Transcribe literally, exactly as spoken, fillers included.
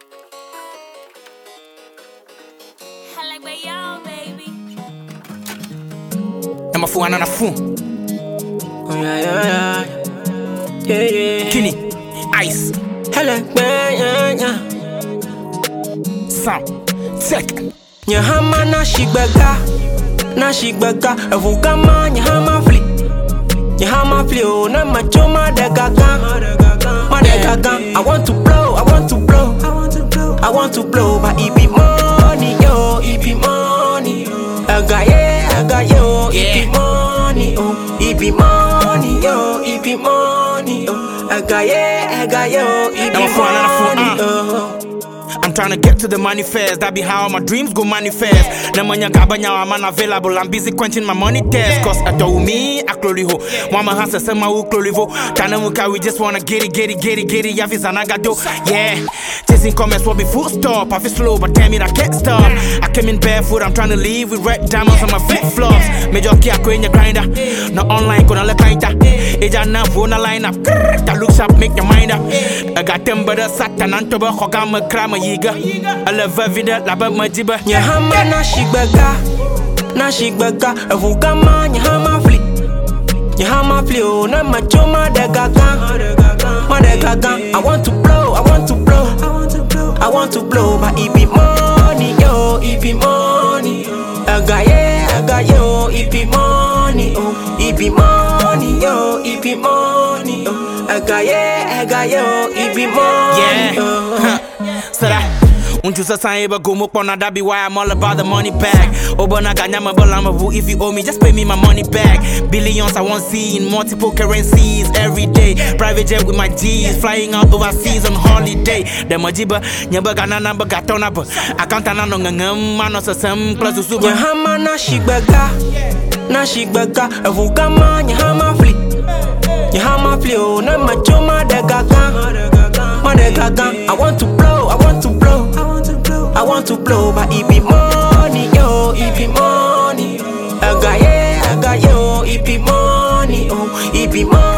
I like my y'all, baby. I'm a fool and a fool. Oh yeah, yeah, yeah, yeah, yeah. Kenny, Ice, Hello, yeah, yeah. Sam, Tech. Nyahama na shigbaga, na shigbaga. Evugama nyahama fli, nyahama fli. Oh na machoma de gaga, ma de gaga. I want to blow, I want to blow, I want to blow, I want to blow. But it be money, yo, it be money. I got yeah, I got yo, it be money, oh, it be money, yo, it be money, oh. I got yeah, I got yo, it be money, oh. I'm trying to get to the manifest. That be how my dreams go manifest. Na manya gabanya I'm unavailable. I'm busy quenching my money test. Cause I told me I clori ho. Mama has a sema u clori vo. Tana muka we just wanna get it, get it, get it, get it. Yavis anagado. Yeah. Chasing comments will be full stop. I feel slow, but damn it, I can't stop. I came in barefoot. I'm trying to leave with red diamonds on my flip flops. Major kia kwenye grinder. No online kona le kaita. Eja na phone line up. That looks up, make your mind up. I got them but a satan and toba hogama krama yiga. I love a vida la ba majiba. Nyahama na shigbaga, na shigbaga. Evugama nyahama fli, nyahama fli. Oh na machoma de gaga, ma de gaga. I want to blow, I want to blow, I want to blow, I want to blow. But it be money, yo, it be money. I got yeah, I got yo, it be money, oh, it be money, yo, it be money, oh. I got yeah, I got yo, it be money, oh. Yeah. So that. Untu sa sign eba go mok pona, that be why I'm all about the money back. Obana ganyama bolamavu, if you owe me, just pay me my money back. Billions I want see in multiple currencies every day. Private jet with my G's, flying out overseas on holiday. The majiba, nyaba gana namba gatona ba. Akanta na no ngam, mano sa sem plus to super. Nyahama na shigbaga, na shigbaga. Evugama nyahama fli, nyahama fli. Oh na machoma de gaga, ma de gaga. I want to blow, I want to blow, I want to blow, but it be money, yo, it be money. I got yeah, I got yo, it be money, oh, it be money.